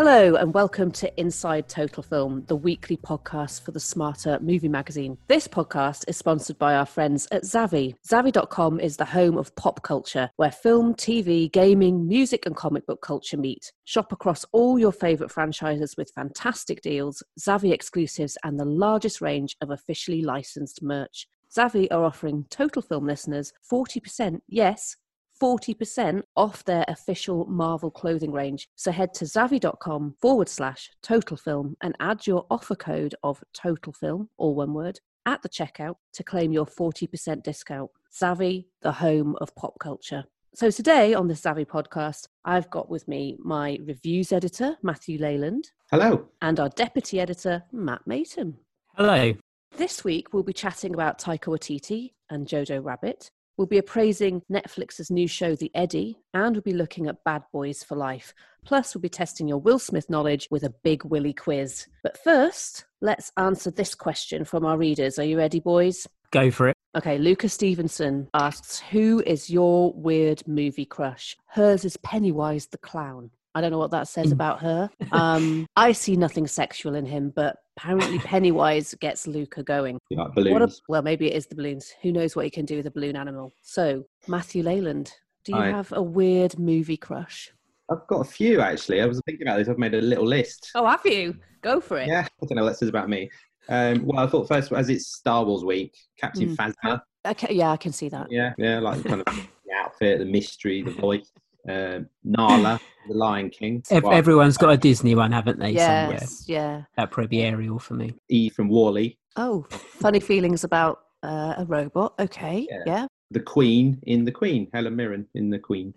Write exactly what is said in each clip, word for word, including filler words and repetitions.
Hello and welcome to Inside Total Film, the weekly podcast for the Smarter Movie Magazine. This podcast is sponsored by our friends at Zavvi. Zavvi dot com is the home of pop culture, where film, T V, gaming, music and comic book culture meet. Shop across all your favourite franchises with fantastic deals, Zavvi exclusives and the largest range of officially licensed merch. Zavvi are offering Total Film listeners forty percent, yes, forty percent off their official Marvel clothing range. So head to Zavvi.com forward slash Total Film and add your offer code of Total Film, all one word, at the checkout to claim your forty percent discount. Zavvi, the home of pop culture. So today on the Zavvi podcast, I've got with me my reviews editor, Matthew Leyland. Hello. And our deputy editor, Matt Mayton. Hello. This week, we'll be chatting about Taika Waititi and Jojo Rabbit. We'll be appraising Netflix's new show, The Eddie, and we'll be looking at Bad Boys for Life. Plus, we'll be testing your Will Smith knowledge with a Big Willy quiz. But first, let's answer this question from our readers. Are you ready, boys? Go for it. Okay, Lucas Stevenson asks, who is your weird movie crush? Hers is Pennywise the Clown. I don't know what that says about her. Um, I see nothing sexual in him, but apparently Pennywise gets Luca going. You like balloons? What a, well, maybe it is the balloons. Who knows what he can do with a balloon animal? So, Matthew Leyland, do you Hi. have a weird movie crush? I've got a few, actually. I was thinking about this. I've made a little list. Oh, have you? Go for it. Yeah, I don't know what that says about me. Um, well, I thought first, as it's Star Wars week, Captain Mm. Phasma. Okay, yeah, I can see that. Yeah, yeah, like the kind of the outfit, the mystery, the voice. Um, Nala, the Lion King. Ev- Well, Everyone's got a Disney one, haven't they? Somewhere. Yes, yeah. That'd probably be Ariel for me. E from Wall-E. Oh, funny feelings about uh, a robot. Okay, yeah. Yeah. The Queen in The Queen. Helen Mirren in The Queen.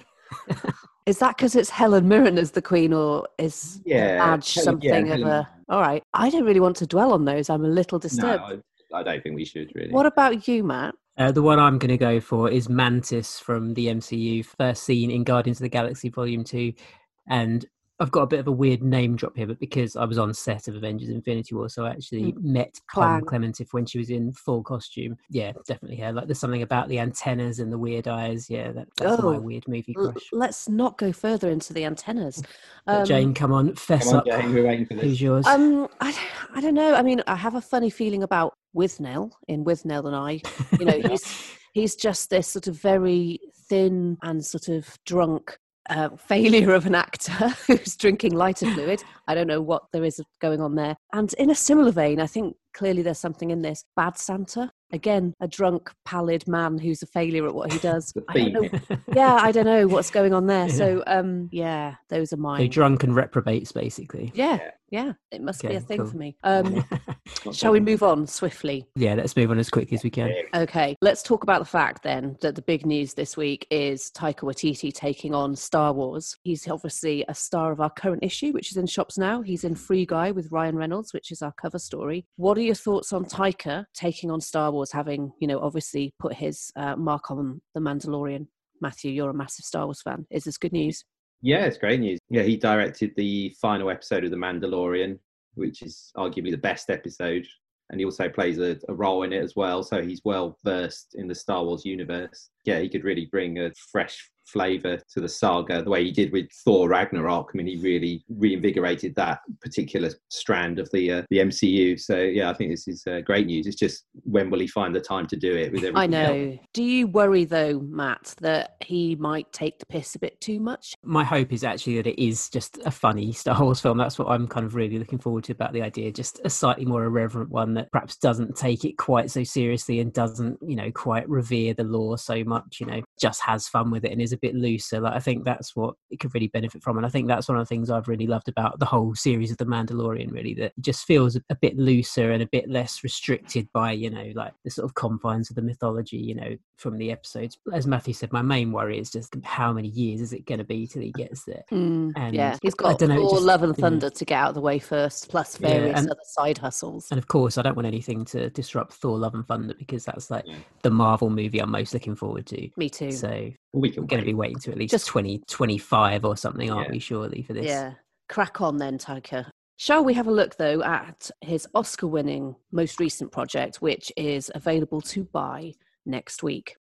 Is that because it's Helen Mirren as the Queen, or is Yeah, Badge Helen- something yeah, of Helen- a... All right. I don't really want to dwell on those. I'm a little disturbed. No, I, I don't think we should, really. What about you, Matt? Uh, the one I'm going to go for is Mantis from the M C U, first seen in Guardians of the Galaxy Volume two. And I've got a bit of a weird name drop here, but because I was on set of Avengers Infinity War, so I actually Mm. met Clang. Pom Clementif when she was in full costume. Yeah, definitely her. Like, there's something about the antennas and the weird eyes. Yeah, that, that's my Oh. weird movie L- crush. let's not go further into the antennas. But Um, Jane, come on, fess Come on, up. Jane, we're waiting for this. Who's yours? Um, I, I don't know. I mean, I have a funny feeling about Withnail in Withnail and I. You know, he's he's just this sort of very thin and sort of drunk uh, failure of an actor who's drinking lighter fluid. I don't know what there is going on there. And in a similar vein, I think clearly there's something in this. Bad Santa. Again, a drunk, pallid man who's a failure at what he does. The I don't know. theme. Yeah, I don't know what's going on there. Yeah. So, um, yeah, those are So mine. drunken reprobates, basically. Yeah, Yeah. yeah, it must be Okay, a thing cool. for me. Um, Not shall we Jane. move on swiftly? Yeah, let's move on as quick as we can. Okay, let's talk about the fact then that the big news this week is Taika Waititi taking on Star Wars. He's obviously a star of our current issue, which is in shops now. He's in Free Guy with Ryan Reynolds, which is our cover story. What are your thoughts on Taika taking on Star Wars, having, you know, obviously put his uh, mark on The Mandalorian? Matthew, you're a massive Star Wars fan. Is this good news? Yeah, it's great news. Yeah, he directed the final episode of The Mandalorian, which is arguably the best episode. And he also plays a, a role in it as well. So he's well versed in the Star Wars universe. Yeah, he could really bring a fresh flavour to the saga, the way he did with Thor Ragnarok. I mean, he really reinvigorated that particular strand of the uh, the M C U. So yeah, I think this is uh, great news. It's just, when will he find the time to do it with everything I know. else? Do you worry though, Matt, that he might take the piss a bit too much? My hope is actually that it is just a funny Star Wars film. That's what I'm kind of really looking forward to about the idea. Just a slightly more irreverent one that perhaps doesn't take it quite so seriously and doesn't, you know, quite revere the lore so much, you know, just has fun with it and is a bit looser. Like, I think that's what it could really benefit from. And I think that's one of the things I've really loved about the whole series of The Mandalorian, really, that it just feels a, a bit looser and a bit less restricted by, you know, like the sort of confines of the mythology, you know, from the episodes. As Matthew said, my main worry is just how many years is it going to be till he gets there? Mm, And yeah, he's I got don't know, it Thor, just- Love and yeah. Thunder to get out of the way first, plus Yeah, various and- other side hustles. And of course, I don't want anything to disrupt Thor, Love and Thunder, because that's like Yeah. the Marvel movie I'm most looking forward to. Me too. So Well, we we're can going to wait. be waiting to at least Just- twenty twenty-five or something, aren't Yeah. we, surely, for this? Yeah, crack on then, Taika. Shall we have a look, though, at his Oscar-winning most recent project, which is available to buy next week?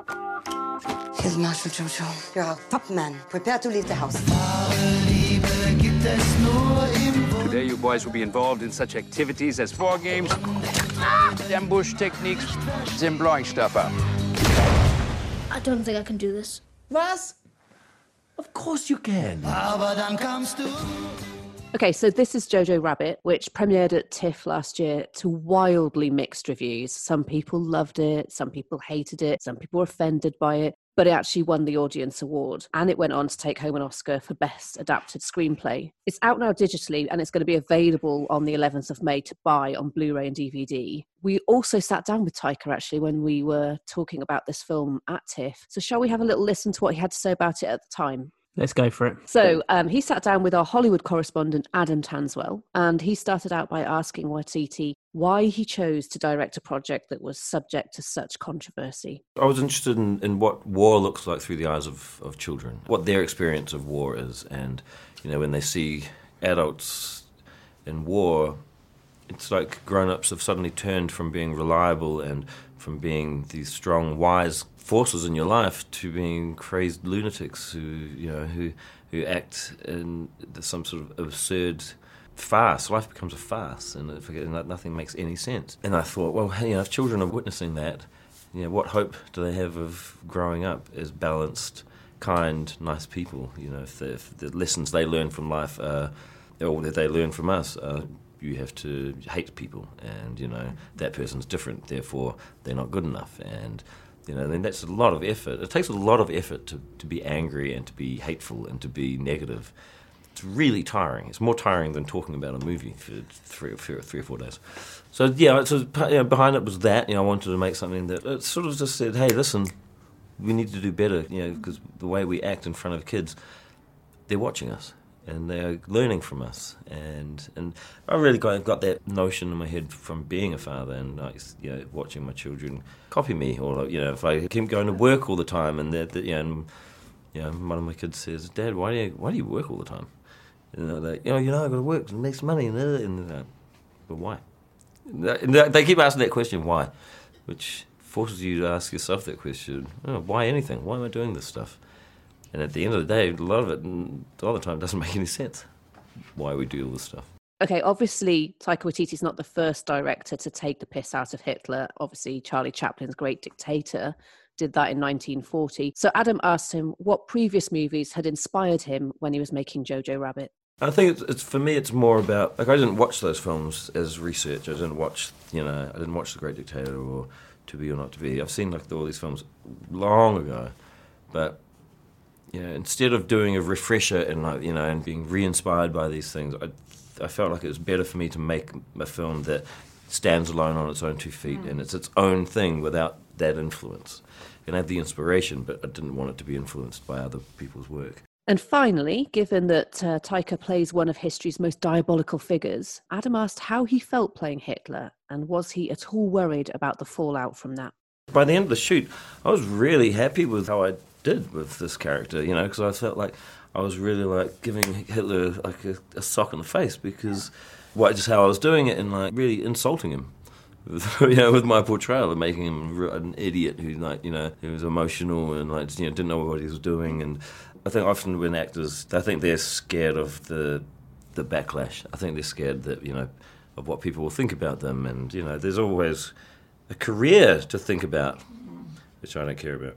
Here's Marshal Jojo. You're our top man. Prepare to leave the house. Liebe gibt es nur Today you boys will be involved in such activities as war games, ambush techniques, and blowing stuff up. I don't think I can do this. Was? Of course you can. Okay, so this is Jojo Rabbit, which premiered at TIFF last year to wildly mixed reviews. Some people loved it, some people hated it, some people were offended by it, but it actually won the Audience Award, and it went on to take home an Oscar for Best Adapted Screenplay. It's out now digitally, and it's going to be available on the eleventh of May to buy on Blu-ray and D V D. We also sat down with Taika, actually, when we were talking about this film at TIFF. So shall we have a little listen to what he had to say about it at the time? Let's go for it. So um, he sat down with our Hollywood correspondent, Adam Tanswell, and he started out by asking Waititi why he chose to direct a project that was subject to such controversy. I was interested in, in what war looks like through the eyes of, of children, what their experience of war is. And, you know, when they see adults in war, it's like grown-ups have suddenly turned from being reliable and from being these strong, wise forces in your life to being crazed lunatics who, you know, who who act in some sort of absurd farce. Life becomes a farce, and it, nothing makes any sense. And I thought, well, you know, if children are witnessing that, you know, what hope do they have of growing up as balanced, kind, nice people? You know, if the, if the lessons they learn from life are, or that they learn from us, are, you have to hate people, and, you know, that person's different, therefore they're not good enough. And, you know, then that's a lot of effort. It takes a lot of effort to, to be angry and to be hateful and to be negative. It's really tiring. It's more tiring than talking about a movie for three or, four, three or four days. So, yeah, so, you know, behind it was that. You know, I wanted to make something that it sort of just said, hey, listen, we need to do better, you know, because the way we act in front of kids, they're watching us. And they're learning from us, and and I really got got that notion in my head from being a father, and like, you know, watching my children copy me, or, you know, if I keep going to work all the time, and that, you know, and, you know, one of my kids says, "Dad, why do you why do you work all the time?" And they're like, you know, you know, I got to work and make some money, and and like, but why? And they keep asking that question, why, which forces you to ask yourself that question: oh, why anything? Why am I doing this stuff? And at the end of the day, a lot of it, a lot of the time, doesn't make any sense why we do all this stuff. Okay, obviously, Taika Waititi's not the first director to take the piss out of Hitler. Obviously, Charlie Chaplin's Great Dictator did that in nineteen forty. So Adam asked him what previous movies had inspired him when he was making Jojo Rabbit. I think it's, it's for me, it's more about, like, I didn't watch those films as research. I didn't watch, you know, I didn't watch The Great Dictator or To Be or Not to Be. I've seen, like, all these films long ago, but yeah, instead of doing a refresher and, like, you know, and being re-inspired by these things, I, I felt like it was better for me to make a film that stands alone on its own two feet, mm. and it's its own thing without that influence. It can have the inspiration, but I didn't want it to be influenced by other people's work. And finally, given that uh, Taika plays one of history's most diabolical figures, Adam asked how he felt playing Hitler, and was he at all worried about the fallout from that? By the end of the shoot, I was really happy with how I did with this character, you know, because I felt like I was really, like, giving Hitler, like, a, a sock in the face, because, well, just how I was doing it and, like, really insulting him, with, you know, with my portrayal and making him an idiot who, like, you know, who was emotional and, like, you know, didn't know what he was doing. And I think often when actors, I think they're scared of the the backlash. I think they're scared that, you know, of what people will think about them, and, you know, there's always a career to think about, which I don't care about.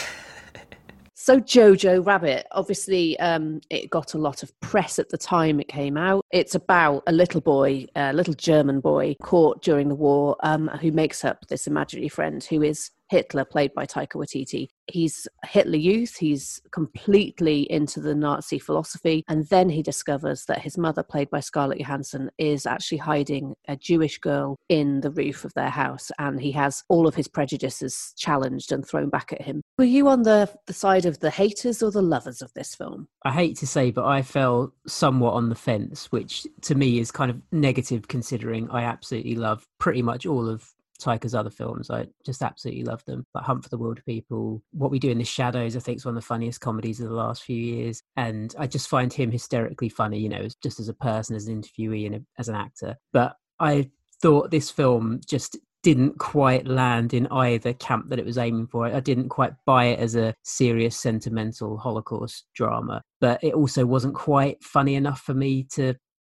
So Jojo Rabbit, obviously um, it got a lot of press at the time it came out. It's about a little boy, a little German boy caught during the war, um, who makes up this imaginary friend who is Hitler, played by Taika Waititi. He's a Hitler Youth, he's completely into the Nazi philosophy, and then he discovers that his mother, played by Scarlett Johansson, is actually hiding a Jewish girl in the roof of their house, and he has all of his prejudices challenged and thrown back at him. Were you on the, the side of the haters or the lovers of this film? I hate to say, but I fell somewhat on the fence, which to me is kind of negative, considering I absolutely love pretty much all of Taika's other films. I just absolutely love them. Like Hunt for the Wilderpeople, What We Do in the Shadows, I think is one of the funniest comedies of the last few years. And I just find him hysterically funny, you know, just as a person, as an interviewee and a, as an actor. But I thought this film just didn't quite land in either camp that it was aiming for. I didn't quite buy it as a serious, sentimental Holocaust drama, but it also wasn't quite funny enough for me to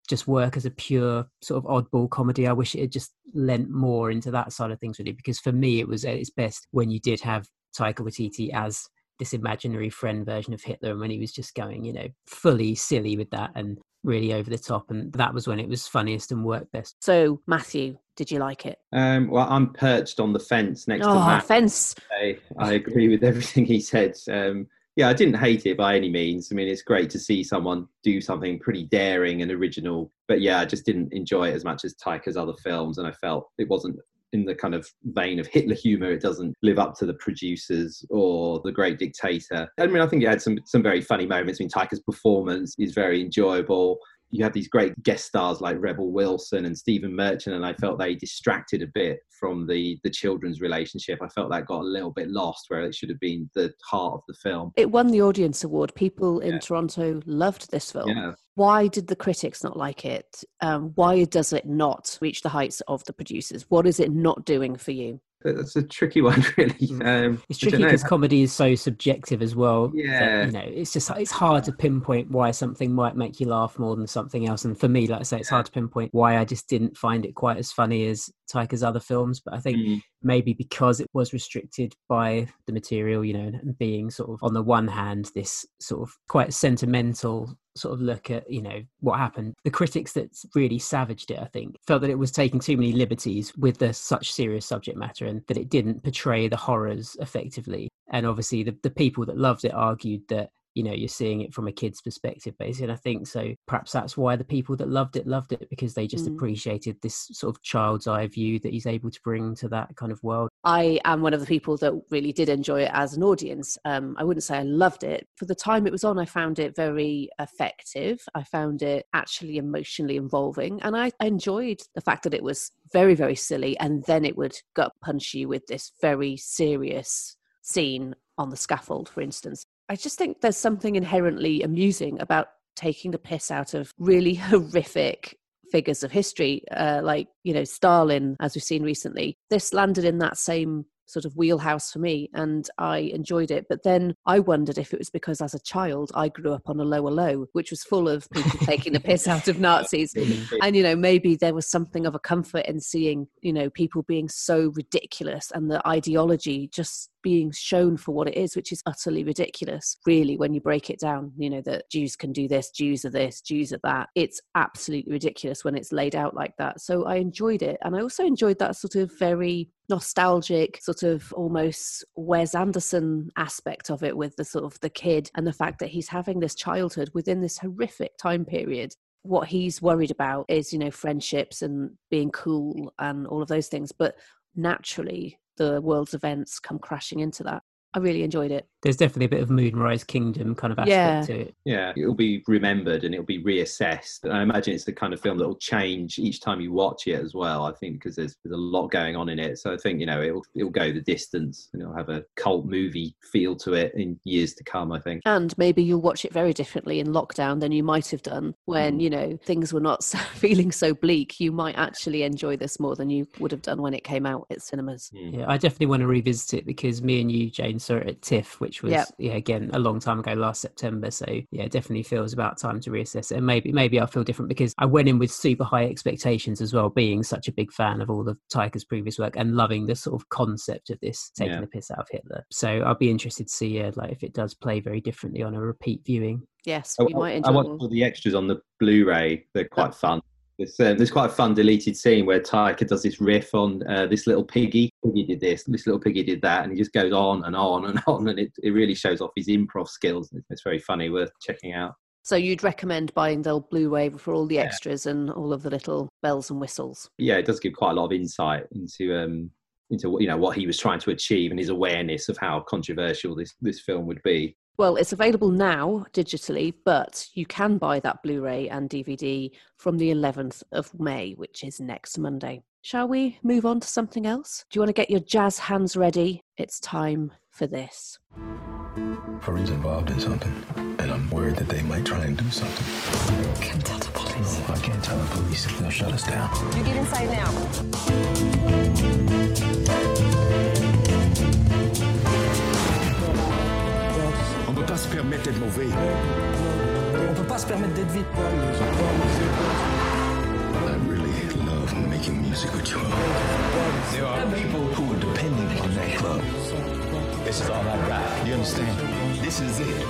just work as a pure sort of oddball comedy. I wish it had just lent more into that side of things, really, because for me it was at its best when you did have Taika Waititi as this imaginary friend version of Hitler, and when he was just going, you know, fully silly with that and really over the top, and that was when it was funniest and worked best. So, Matthew, did you like it? Um, well, I'm perched on the fence next oh, to Matt. fence. I, I agree with everything he said. Um, yeah, I didn't hate it by any means. I mean, it's great to see someone do something pretty daring and original. But yeah, I just didn't enjoy it as much as Taika's other films, and I felt it wasn't in the kind of vein of Hitler humour. It doesn't live up to The Producers or The Great Dictator. I mean, I think it had some some very funny moments. I mean, Taika's performance is very enjoyable. You have these great guest stars like Rebel Wilson and Stephen Merchant, and I felt they distracted a bit from the the children's relationship. I felt that got a little bit lost where it should have been the heart of the film. It won the audience award. People in Yeah. Toronto loved this film. Yeah. Why did the critics not like it? Um, why does it not reach the heights of The Producers? What is it not doing for you? That's a tricky one, really. Um, It's I don't tricky know. because comedy is so subjective as well. that, Yeah. you know, it's just it's hard to pinpoint why something might make you laugh more than something else. And for me, like I say, it's hard to pinpoint why I just didn't find it quite as funny as Taika's other films. But I think Mm. maybe because it was restricted by the material, you know, and being sort of on the one hand this sort of quite sentimental sort of look at, you know, what happened. The critics that really savaged it, I think, felt that it was taking too many liberties with the such serious subject matter, and that it didn't portray the horrors effectively. And obviously the, the people that loved it argued that, you know, you're seeing it from a kid's perspective, basically. And I think so perhaps that's why the people that loved it loved it, because they just Mm. appreciated this sort of child's eye view that he's able to bring to that kind of world. I am one of the people that really did enjoy it as an audience. Um, I wouldn't say I loved it. For the time it was on, I found it very effective. I found it actually emotionally involving. And I enjoyed the fact that it was very, very silly. And then it would gut punch you with this very serious scene on the scaffold, for instance. I just think there's something inherently amusing about taking the piss out of really horrific figures of history, uh, like, you know, Stalin, as we've seen recently. This landed in that same sort of wheelhouse for me, and I enjoyed it. But then I wondered if it was because as a child I grew up on a lower low, which was full of people taking the piss out of Nazis. And, you know, maybe there was something of a comfort in seeing, you know, people being so ridiculous and the ideology just being shown for what it is, which is utterly ridiculous, really, when you break it down. You know, that Jews can do this, Jews are this, Jews are that. It's absolutely ridiculous when it's laid out like that. So I enjoyed it. And I also enjoyed that sort of very nostalgic, sort of almost Wes Anderson aspect of it, with the sort of the kid and the fact that he's having this childhood within this horrific time period. What he's worried about is, you know, friendships and being cool and all of those things. But naturally, the world's events come crashing into that. I really enjoyed it. There's definitely a bit of Moonrise Kingdom kind of aspect Yeah. to it. Yeah, it'll be remembered and it'll be reassessed. And I imagine it's the kind of film that will change each time you watch it as well, I think, because there's, there's a lot going on in it. So I think, you know, it'll, it'll go the distance and it'll have a cult movie feel to it in years to come, I think. And maybe you'll watch it very differently in lockdown than you might have done when, Mm. you know, things were not so, feeling so bleak. You might actually enjoy this more than you would have done when it came out at cinemas. Yeah, I definitely want to revisit it because me and you, Jane, saw it at TIFF, which was, Yep. yeah, again, a long time ago, last September. So yeah, it definitely feels about time to reassess it. And maybe maybe I'll feel different because I went in with super high expectations as well, being such a big fan of all of Taika's previous work and loving the sort of concept of this, taking Yeah. the piss out of Hitler. So I'll be interested to see uh, like if it does play very differently on a repeat viewing. Yes, I, you might I enjoy watched more. all the extras on the Blu-ray. They're quite fun. There's, um, there's quite a fun deleted scene where Taika does this riff on uh, this little piggy. Piggy did this, this little piggy did that, and he just goes on and on and on, and it, it really shows off his improv skills. It's very funny, worth checking out. So you'd recommend buying the Blu-ray for all the Yeah. extras and all of the little bells and whistles? Yeah, it does give quite a lot of insight into um, into you know what he was trying to achieve and his awareness of how controversial this, this film would be. Well, it's available now digitally, but you can buy that Blu-ray and D V D from the eleventh of May, which is next Monday. Shall we move on to something else? Do you want to get your jazz hands ready? It's time for this. Fareed's involved in something, and I'm worried that they might try and do something. Can't tell the police. No, I can't tell the police. They'll shut us down. You get inside now. On peut pas se permettre d'être mauvais. On peut pas se permettre d'être vite. music ritual. There are people who are depending on that club. This is all I got. You understand? This is it.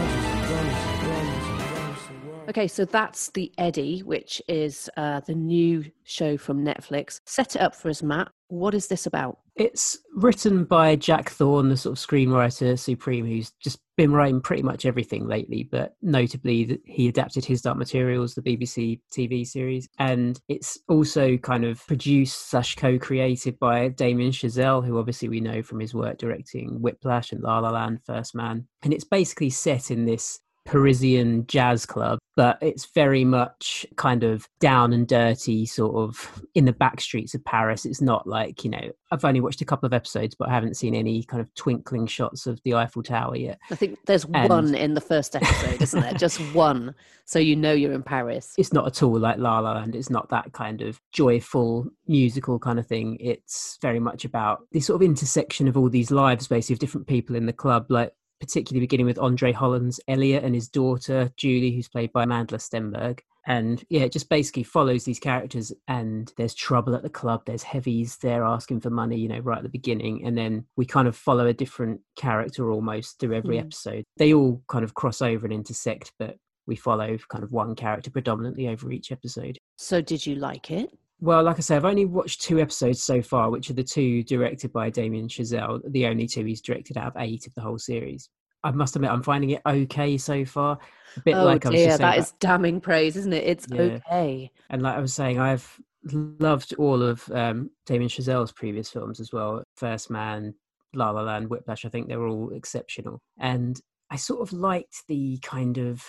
Okay, so that's The Eddie, which is uh, the new show from Netflix. Set it up for us, Matt. What is this about? It's written by Jack Thorne, the sort of screenwriter supreme, who's just been writing pretty much everything lately, but notably he adapted His Dark Materials, the B B C T V series. And it's also kind of produced slash co-created by Damien Chazelle, who obviously we know from his work directing Whiplash and La La Land, First Man. And it's basically set in this Parisian jazz club, but it's very much kind of down and dirty, sort of in the back streets of Paris. It's not like, you know, I've only watched a couple of episodes, but I haven't seen any kind of twinkling shots of the Eiffel Tower yet. I think there's And one in the first episode, isn't there? Just one. So you know you're in Paris. It's not at all like La La Land. It's not that kind of joyful musical kind of thing. It's very much about this sort of intersection of all these lives, basically, of different people in the club, like particularly beginning with Andre Holland's Elliot and his daughter, Julie, who's played by Amanda Stenberg. And yeah, it just basically follows these characters, and there's trouble at the club. There's heavies there asking for money, you know, right at the beginning. And then we kind of follow a different character almost through every Mm. episode. They all kind of cross over and intersect, but we follow kind of one character predominantly over each episode. So did you like it? Well, like I say, I've only watched two episodes so far, which are the two directed by Damien Chazelle, the only two he's directed out of eight of the whole series. I must admit, I'm finding it okay so far. A bit Oh like I was dear, just saying that about- is damning praise, isn't it? It's Yeah. okay. And like I was saying, I've loved all of um, Damien Chazelle's previous films as well. First Man, La La Land, Whiplash, I think they're all exceptional. And I sort of liked the kind of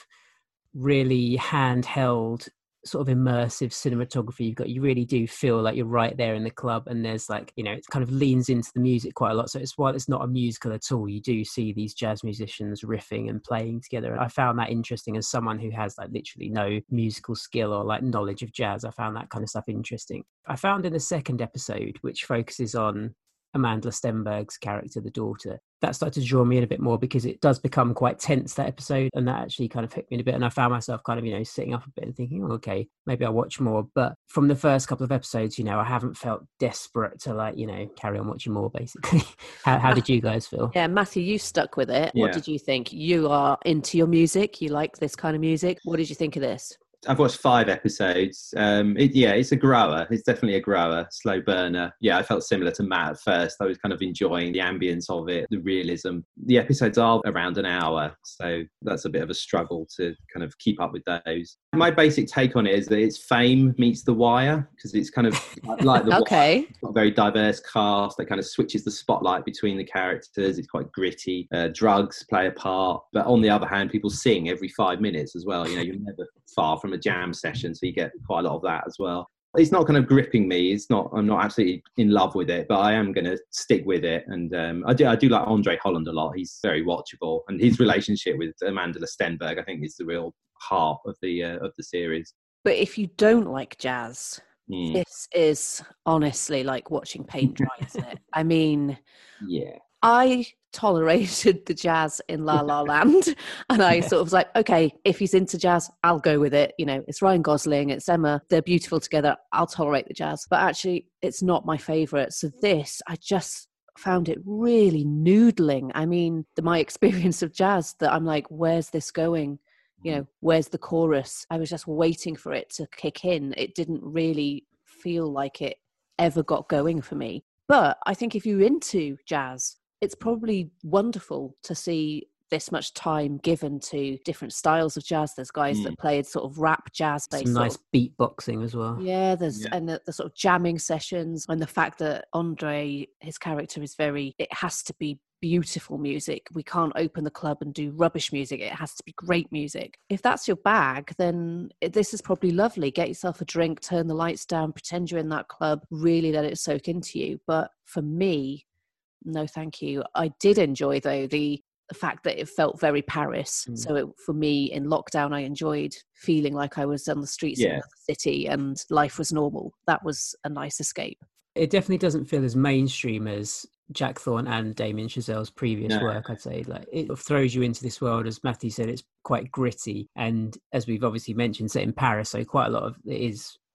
really handheld, sort of immersive cinematography you've got. You really do feel like you're right there in the club, and there's like, you know, it kind of leans into the music quite a lot. So it's, while it's not a musical at all, you do see these jazz musicians riffing and playing together. I found that interesting as someone who has like literally no musical skill or like knowledge of jazz. I found that kind of stuff interesting. I found in the second episode, which focuses on Amanda Stenberg's character, the daughter, that started to draw me in a bit more, because it does become quite tense, that episode, and that actually kind of hit me in a bit. And I found myself kind of, you know, sitting up a bit and thinking, oh, okay, maybe I'll watch more. But from the first couple of episodes, you know, I haven't felt desperate to, like, you know, carry on watching more, basically. how, how did you guys feel? Yeah, Matthew, you stuck with it. What Yeah. did you think? You are into your music. You like this kind of music. What did you think of this? I've watched five episodes. Um, it, yeah, it's a grower. It's definitely a grower, slow burner. Yeah, I felt similar to Matt at first. I was kind of enjoying the ambience of it, the realism. The episodes are around an hour, so that's a bit of a struggle to kind of keep up with those. My basic take on it is that it's Fame meets The Wire, because it's kind of like The Okay. Wire. It's got a very diverse cast that kind of switches the spotlight between the characters. It's quite gritty. Uh, drugs play a part, but on the other hand, people sing every five minutes as well. You know, you're never far from a jam session, so you get quite a lot of that as well. It's not kind of gripping me. It's not. I'm not absolutely in love with it, but I am going to stick with it. And um, I do. I do like Andre Holland a lot. He's very watchable, and his relationship with Amanda Stenberg, I think, is the real heart of the uh, of the series. But if you don't like jazz, Mm. this is honestly like watching paint dry, isn't it? I mean, Yeah. I tolerated the jazz in La La Land, and I sort of was like, okay, if he's into jazz, I'll go with it. You know, it's Ryan Gosling, it's Emma, they're beautiful together. I'll tolerate the jazz. But actually, it's not my favourite. So this, I just found it really noodling. I mean, the, my experience of jazz, that I'm like, where's this going? You know, where's the chorus? I was just waiting for it to kick in. It didn't really feel like it ever got going for me. But I think if you're into jazz, it's probably wonderful to see this much time given to different styles of jazz. There's guys Mm. that played sort of rap jazz based. Some sort nice of- beatboxing as well. yeah, there's Yeah. and the, the sort of jamming sessions, and the fact that Andre, his character, is very, it has to be beautiful music. We can't open the club and do rubbish music. It has to be great music. If that's your bag, then it, this is probably lovely. Get yourself a drink, turn the lights down, pretend you're in that club, really let it soak into you. But for me, no thank you. I did enjoy, though, the the fact that it felt very Paris. Mm. So it, for me, in lockdown, I enjoyed feeling like I was on the streets Yeah. of another city and life was normal. That was a nice escape. It definitely doesn't feel as mainstream as Jack Thorne and Damien Chazelle's previous No. work, I'd say. Like, it sort of throws you into this world, as Matthew said, it's quite gritty. And as we've obviously mentioned, set in Paris, so quite a lot of it is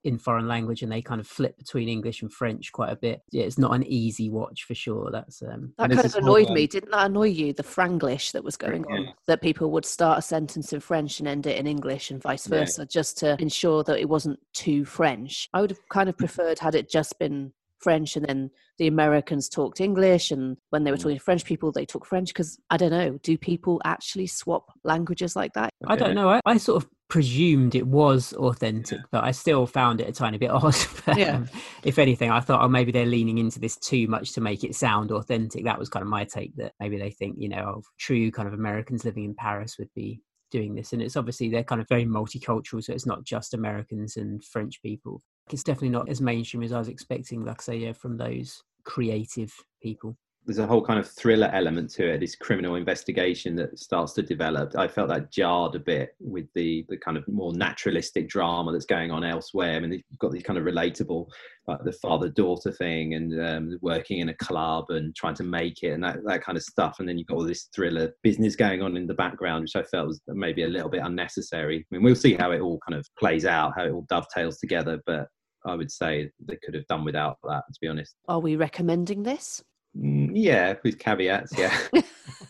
in foreign language and they kind of flip between English and French quite a bit. Yeah, it's not an easy watch for sure. That's um, that kind of annoyed me. Didn't that annoy you? The Franglish that was going on, yeah. That people would start a sentence in French and end it in English and vice versa, yeah. Just to ensure that it wasn't too French. I would have kind of preferred had it just been French and then the Americans talked English, and when they were talking to French people they talk French, because I don't know, do people actually swap languages like that? I don't know. I, I sort of presumed it was authentic, but I still found it a tiny bit odd. But, yeah. um, if anything, I thought, oh, maybe they're leaning into this too much to make it sound authentic. That was kind of my take, that maybe they think, you know, oh, true kind of Americans living in Paris would be doing this. And it's obviously they're kind of very multicultural, so it's not just Americans and French people. It's definitely not as mainstream as I was expecting, like I say, yeah, from those creative people. There's a whole kind of thriller element to it, this criminal investigation that starts to develop. I felt that jarred a bit with the the kind of more naturalistic drama that's going on elsewhere. I mean, you've got these kind of relatable, like the father-daughter thing, and um, working in a club and trying to make it and that, that kind of stuff. And then you've got all this thriller business going on in the background, which I felt was maybe a little bit unnecessary. I mean, we'll see how it all kind of plays out, how it all dovetails together, but I would say they could have done without that, to be honest. Are we recommending this? Mm, yeah, with caveats, yeah. you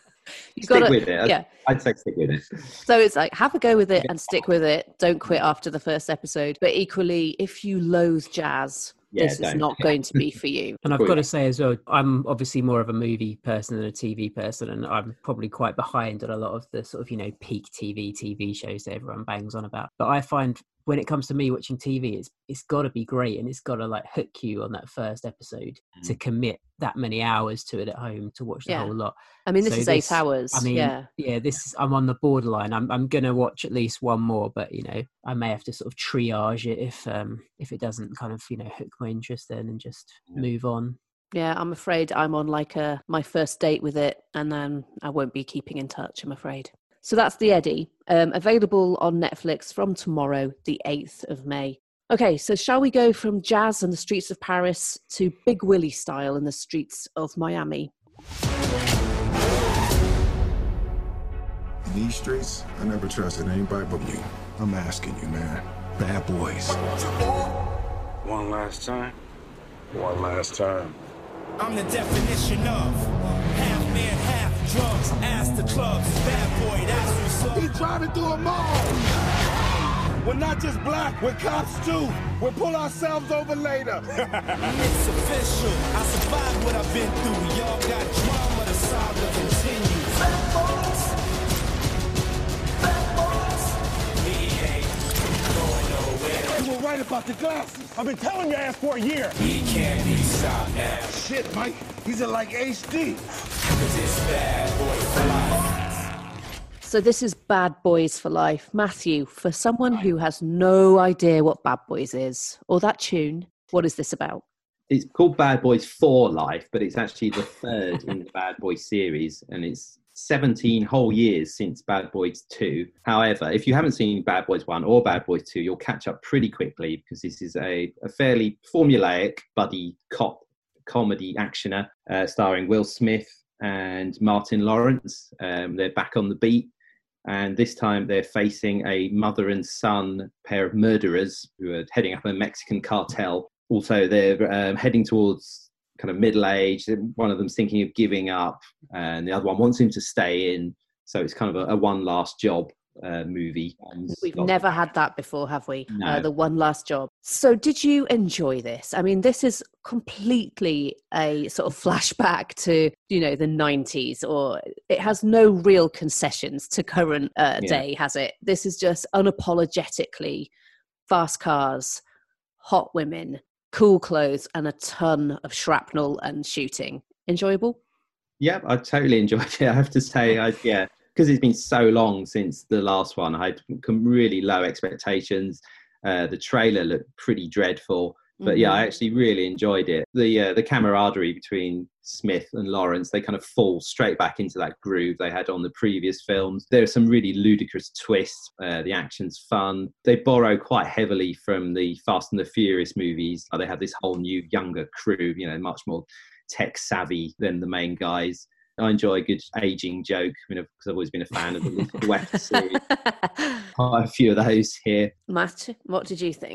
stick gotta, with it. Yeah. I'd say stick with it. So it's like, have a go with it and stick with it. Don't quit after the first episode. But equally, if you loathe jazz, yeah, this don't. is not going to be for you. And I've got to say as well, I'm obviously more of a movie person than a T V person, and I'm probably quite behind on a lot of the sort of, you know, peak T V T V shows that everyone bangs on about. But I find when it comes to me watching T V, it's it's got to be great, and it's got to like hook you on that first episode mm. to commit that many hours to it at home to watch the yeah. whole lot. I mean, this so is this, eight hours. I mean, yeah, yeah, this is, I'm on the borderline. I'm I'm gonna watch at least one more, but you know, I may have to sort of triage it if um if it doesn't kind of, you know, hook my interest then and just yeah. move on. Yeah, I'm afraid I'm on like a my first date with it, and then I won't be keeping in touch, I'm afraid. So that's The Eddy, um, available on Netflix from tomorrow, the eighth of May. Okay, so shall we go from jazz and the streets of Paris to Big Willie style in the streets of Miami? In these streets, I never trusted anybody but you. I'm asking you, man. Bad boys. One last time. One last time. I'm the definition of half man, half drugs. Ask the clubs, bad boy, that's what's up. He trying to do them all. We're not just black, we're cops too. We'll pull ourselves over later. It's official. I survived what I've been through. Y'all got drama, the saga continues. Bad boys. Bad boys. He ain't going nowhere. You were right about the glasses. I've been telling your ass for a year. He can't be stopped now. Shit, Mike. He's in like H D. Cause it's Bad Boy for Life. So this is Bad Boys for Life. Matthew, for someone who has no idea what Bad Boys is, or that tune, what is this about? It's called Bad Boys for Life, but it's actually the third in the Bad Boys series, and it's seventeen whole years since Bad Boys two. However, if you haven't seen Bad Boys one or Bad Boys two, you'll catch up pretty quickly, because this is a, a fairly formulaic buddy cop comedy actioner uh, starring Will Smith and Martin Lawrence. Um, they're back on the beat. And this time they're facing a mother and son pair of murderers who are heading up a Mexican cartel. Also, they're um, heading towards kind of middle age. One of them's thinking of giving up, and the other one wants him to stay in. So it's kind of a, a one last job uh, movie. And We've never had that before, have we? No. Uh, the one last job. So did you enjoy this? I mean, this is completely a sort of flashback to, you know, the nineties, or it has no real concessions to current uh, Yeah. day, has it? This is just unapologetically fast cars, hot women, cool clothes, and a ton of shrapnel and shooting. Enjoyable? Yeah, I totally enjoyed it. I have to say, I, yeah, because it's been so long since the last one, I had really low expectations. Uh, the trailer looked pretty dreadful, but mm-hmm. yeah, I actually really enjoyed it. The uh, the camaraderie between Smith and Lawrence, they kind of fall straight back into that groove they had on the previous films. There are some really ludicrous twists. Uh, the action's fun. They borrow quite heavily from the Fast and the Furious movies. They have this whole new younger crew, you know, much more tech savvy than the main guys. I enjoy a good aging joke, you know, because I've always been a fan of the Lethal Weapon series. Quite a few of those here. Matt, what did you think?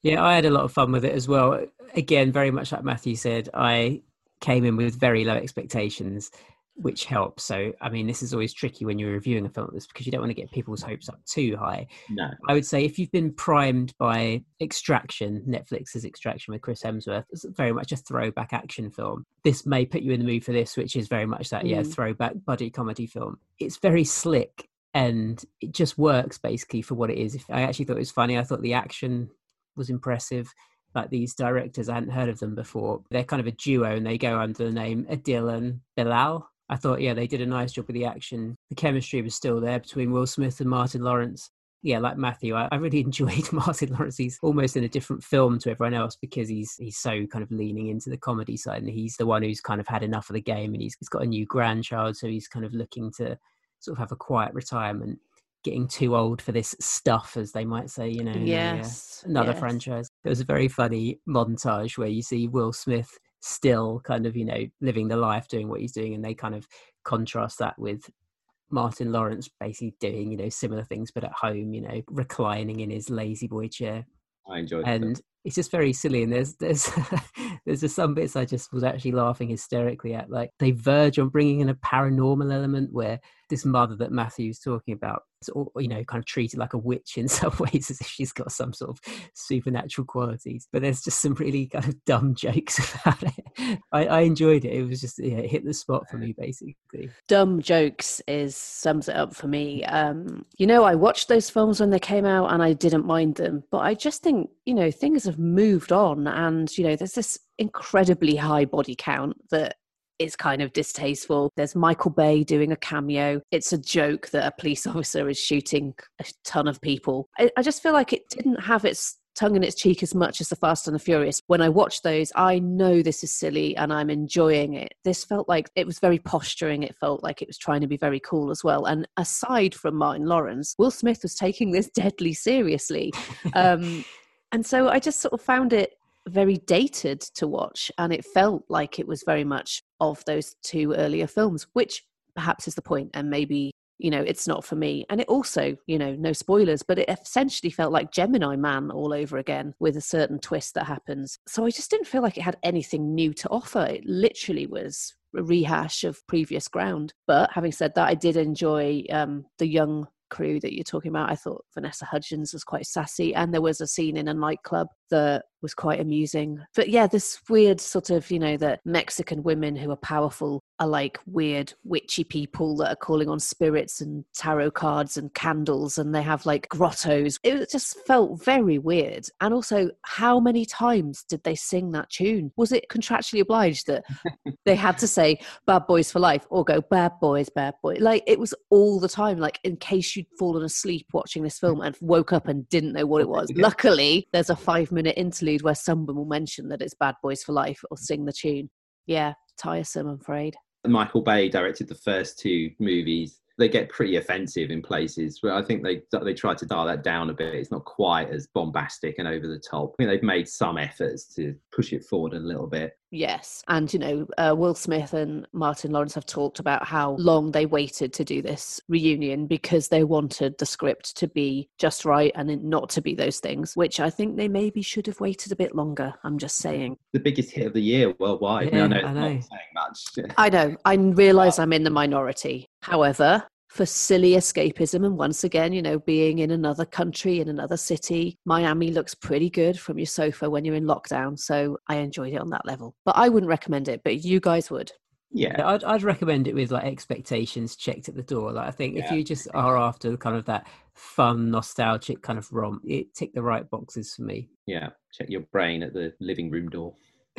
Yeah, I had a lot of fun with it as well. Again, very much like Matthew said, I came in with very low expectations, which helps. So, I mean, this is always tricky when you're reviewing a film like this because you don't want to get people's hopes up too high. No. I would say if you've been primed by Extraction, Netflix's Extraction with Chris Hemsworth, it's very much a throwback action film. This may put you in the mood for this, which is very much that, mm. yeah, throwback buddy comedy film. It's very slick and it just works basically for what it is. I actually thought it was funny. I thought the action was impressive. Like these directors, I hadn't heard of them before. They're kind of a duo and they go under the name Adil and Bilal. I thought, yeah, they did a nice job with the action. The chemistry was still there between Will Smith and Martin Lawrence. Yeah, like Matthew, I, I really enjoyed Martin Lawrence. He's almost in a different film to everyone else because he's he's so kind of leaning into the comedy side, and he's the one who's kind of had enough of the game, and he's, he's got a new grandchild, so he's kind of looking to sort of have a quiet retirement. Getting too old for this stuff, as they might say, you know. Yes. Uh, another yes. franchise. There was a very funny montage where you see Will Smith still kind of, you know, living the life, doing what he's doing, and they kind of contrast that with Martin Lawrence basically doing, you know, similar things, but at home, you know, reclining in his lazy boy chair. I enjoyed it. And it's just very silly. And there's there's there's just some bits I just was actually laughing hysterically at. Like they verge on bringing in a paranormal element where this mother that Matthew's talking about, you know, kind of treated like a witch in some ways, as if she's got some sort of supernatural qualities. But there's just some really kind of dumb jokes about it. I, I enjoyed it. It was just, yeah, it hit the spot for me, basically. Dumb jokes is sums it up for me. Um, you know, I watched those films when they came out and I didn't mind them. But I just think, you know, things have moved on. And, you know, there's this incredibly high body count that is kind of distasteful. There's Michael Bay doing a cameo. It's a joke that a police officer is shooting a ton of people. I, I just feel like it didn't have its tongue in its cheek as much as The Fast and the Furious. When I watch those, I know this is silly and I'm enjoying it. This felt like it was very posturing. It felt like it was trying to be very cool as well. And aside from Martin Lawrence, Will Smith was taking this deadly seriously. Um, and so I just sort of found it very dated to watch, and it felt like it was very much of those two earlier films, which perhaps is the point, and maybe, you know, it's not for me. And it also, you know, no spoilers, but it essentially felt like Gemini Man all over again with a certain twist that happens. So I just didn't feel like it had anything new to offer. It literally was a rehash of previous ground. But having said that, I did enjoy um, the young crew that you're talking about. I thought Vanessa Hudgens was quite sassy, and there was a scene in a nightclub that was quite amusing. But yeah, this weird sort of, you know, that Mexican women who are powerful are like weird witchy people that are calling on spirits and tarot cards and candles, and they have like grottos. It just felt very weird. And also, how many times did they sing that tune? Was it contractually obliged that they had to say Bad Boys for Life or go Bad Boys, Bad Boys? Like, it was all the time, like in case you'd fallen asleep watching this film and woke up and didn't know what it was. Luckily, there's a five minute interlude where someone will mention that it's Bad Boys for Life or sing the tune. Yeah, tiresome, I'm afraid. Michael Bay directed the first two movies. They get pretty offensive in places where I think they they try to dial that down a bit. It's not quite as bombastic and over the top. I think they've made some efforts to push it forward a little bit. Yes. And, you know, uh, Will Smith and Martin Lawrence have talked about how long they waited to do this reunion because they wanted the script to be just right and not to be those things, which I think they maybe should have waited a bit longer. I'm just saying. The biggest hit of the year worldwide. Yeah, I know it's I know. not saying much. I know. I realise I'm in the minority. However, for silly escapism, and once again, you know, being in another country, in another city, Miami looks pretty good from your sofa when you're in lockdown. So I enjoyed it on that level. But I wouldn't recommend it, but you guys would. Yeah, I'd, I'd recommend it with like expectations checked at the door. Like I think yeah. if you just are after kind of that fun, nostalgic kind of romp, it ticked the right boxes for me. Yeah, check your brain at the living room door.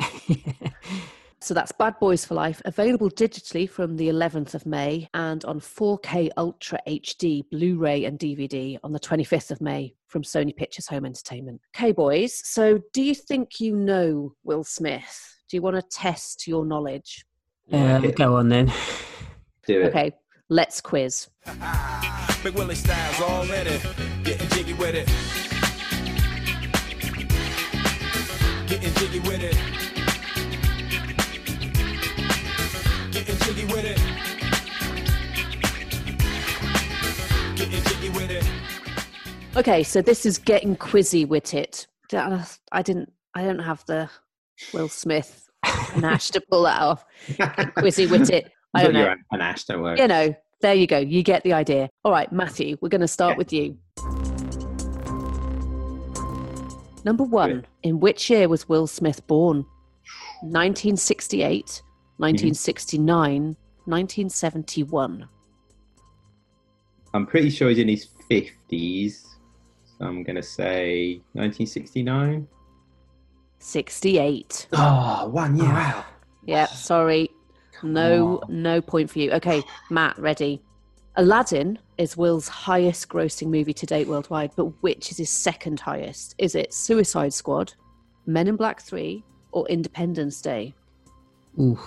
So that's Bad Boys for Life, available digitally from the eleventh of May and on four K Ultra H D, Blu-ray and D V D on the twenty-fifth of May from Sony Pictures Home Entertainment. Okay, boys, so do you think you know Will Smith? Do you want to test your knowledge? Uh, go on then. Do it. Okay, let's quiz. Big Willie Styles all in it, getting jiggy with it. Getting jiggy with it. Getting jiggy with it. Getting jiggy with it. Okay, so this is getting quizzy with it. I didn't. I don't have the Will Smith panache to pull that off. Quizzy wit it. I don't know. Panache, don't worry. You know. There you go. You get the idea. All right, Matthew. We're going to start yeah. with you. Number one. Good. In which year was Will Smith born? nineteen sixty-eight, nineteen sixty-nine, mm-hmm. nineteen seventy-one. I'm pretty sure he's in his fifties. So I'm going to say nineteen sixty-nine. sixty-eight. Oh, one year out. Yeah, sorry. No, no point for you. Okay, Matt, ready. Aladdin is Will's highest grossing movie to date worldwide, but which is his second highest? Is it Suicide Squad, Men in Black three, or Independence Day? Ooh.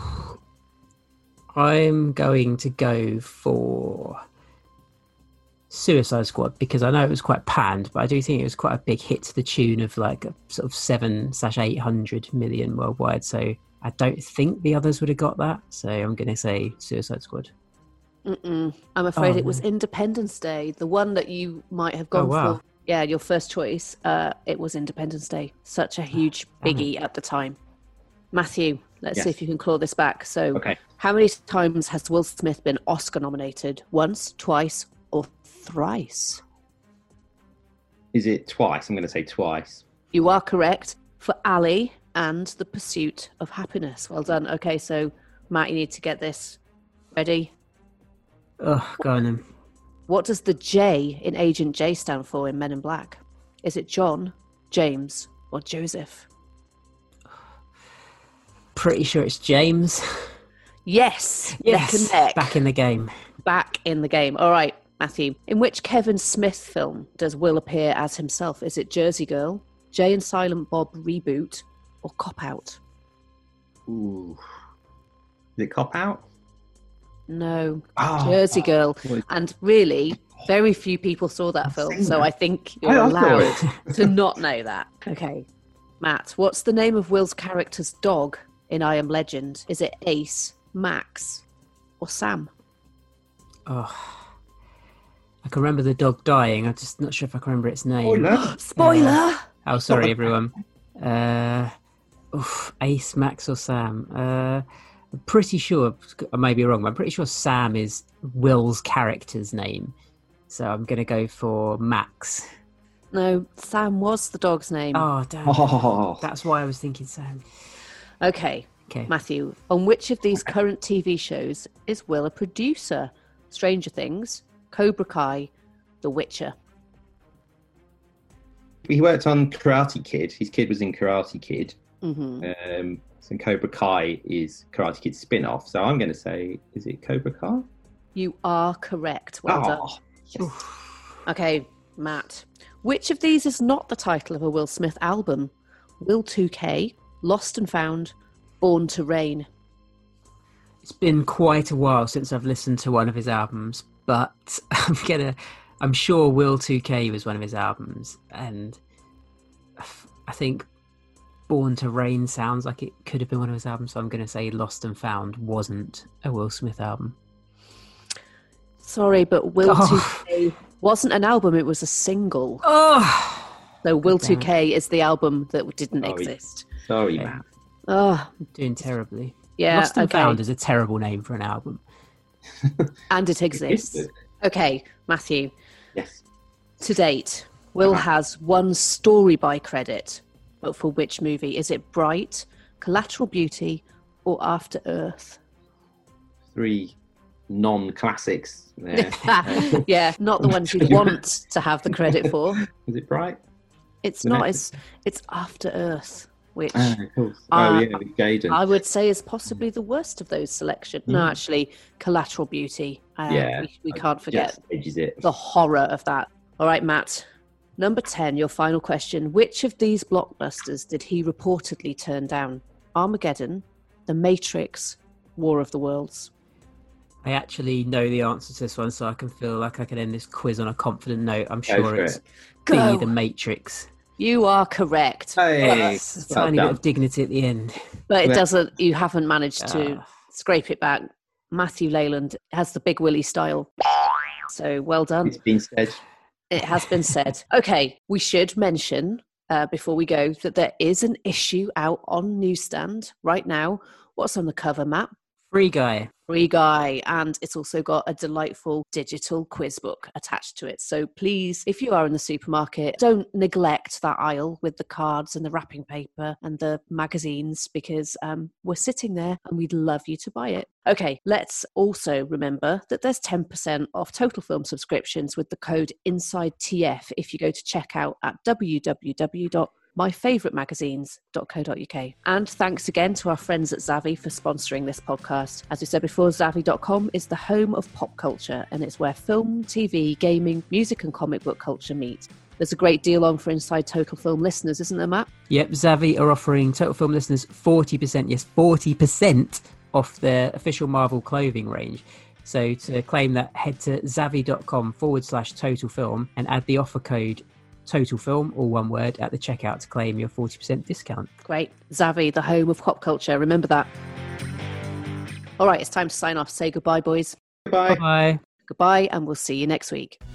I'm going to go for Suicide Squad because I know it was quite panned, but I do think it was quite a big hit to the tune of like a sort of seven slash eight hundred million worldwide. So I don't think the others would have got that. So I'm going to say Suicide Squad. Mm-mm. I'm afraid oh, it was Independence Day, the one that you might have gone oh, wow. for. Yeah, your first choice. Uh, it was Independence Day. Such a huge biggie at the time. Matthew, let's yes. see if you can claw this back. So, okay. How many times has Will Smith been Oscar nominated? Once, twice, or thrice? Is it twice? I'm going to say twice. You are correct. For Ali and The Pursuit of Happiness. Well done. Okay, so Matt, you need to get this. Ready? Oh, go on then. What does the J in Agent J stand for in Men in Black? Is it John, James, or Joseph? Pretty sure it's James. Yes. Yes. Neck and neck. Back in the game. Back in the game. All right, Matthew. In which Kevin Smith film does Will appear as himself? Is it Jersey Girl, Jay and Silent Bob Reboot, or Cop Out? Ooh. Is it Cop Out? No, oh, Jersey Girl. Oh, and really, very few people saw that film, so that. I think you're I allowed to not know that. Okay. Matt, what's the name of Will's character's dog in I Am Legend? Is it Ace, Max, or Sam? Oh, I can remember the dog dying. I'm just not sure if I can remember its name. Spoiler! Spoiler! Uh, oh, sorry, everyone. Uh, oof, Ace, Max, or Sam? Uh... I'm pretty sure, I may be wrong, but I'm pretty sure Sam is Will's character's name. So I'm going to go for Max. No, Sam was the dog's name. Oh, damn. Oh. That's why I was thinking Sam. Okay, okay. Matthew, on which of these current T V shows is Will a producer? Stranger Things, Cobra Kai, The Witcher. He worked on Karate Kid. His kid was in Karate Kid. Mm-hmm. Um, and Cobra Kai is Karate Kid's spin-off. So I'm going to say, is it Cobra Kai? You are correct. Well oh, done. Yes. Okay, Matt. Which of these is not the title of a Will Smith album? Will two K, Lost and Found, Born to Reign. It's been quite a while since I've listened to one of his albums, but I'm gonna. I'm sure Will two K was one of his albums, and I think Born to Reign sounds like it could have been one of his albums, so I'm going to say Lost and Found wasn't a Will Smith album. Sorry, but Will oh. two K wasn't an album, it was a single. Oh, so Will two K is the album that didn't Sorry. exist. Sorry, okay. man. Oh, I'm doing terribly. Yeah, Lost and okay. Found is a terrible name for an album. And it exists. It okay, Matthew. Yes. To date, Will Uh-huh. has one story by credit. But for which movie? Is it Bright, Collateral Beauty, or After Earth? Three non-classics there. Yeah, not the ones you want to have the credit for. Is it Bright? It's The not. next- It's it's After Earth, which Oh, of course. Uh, oh yeah, with Gaydon. I would say is possibly the worst of those selections. No, Mm. actually, Collateral Beauty. Uh, yeah. we, we I can't forget just edges it. the horror of that. All right, Matt. Number ten, your final question. Which of these blockbusters did he reportedly turn down? Armageddon, The Matrix, War of the Worlds. I actually know the answer to this one, so I can feel like I can end this quiz on a confident note. I'm Go sure for it's it. B, Go. The Matrix. You are correct. Hey, Yes. A well tiny bit done. of dignity at the end. But it Yeah. doesn't, you haven't managed to Ah. scrape it back. Matthew Leyland has the Big Willie style. So well done. It's been said. It has been said. Okay, we should mention uh, before we go that there is an issue out on newsstand right now. What's on the cover, Matt? Free Guy. Free Guy, and it's also got a delightful digital quiz book attached to it. So please, if you are in the supermarket, don't neglect that aisle with the cards and the wrapping paper and the magazines, because um, we're sitting there and we'd love you to buy it. Okay, let's also remember that there's ten percent off Total Film subscriptions with the code INSIDETF if you go to checkout at w w w dot my favourite magazines dot co dot u k. And thanks again to our friends at Zavvi for sponsoring this podcast. As we said before, Zavvi dot com is the home of pop culture, and it's where film, T V, gaming, music and comic book culture meet. There's a great deal on for Inside Total Film listeners, isn't there, Matt? Yep, Zavvi are offering Total Film listeners forty percent, yes, forty percent off their official Marvel clothing range. So to claim that, head to zavvi dot com forward slash total film and add the offer code Total Film, all one word, at the checkout to claim your forty percent discount. Great. Zavvi, the home of pop culture. Remember that. All right, it's time to sign off. Say goodbye, boys. Goodbye. Bye. Goodbye, and we'll see you next week.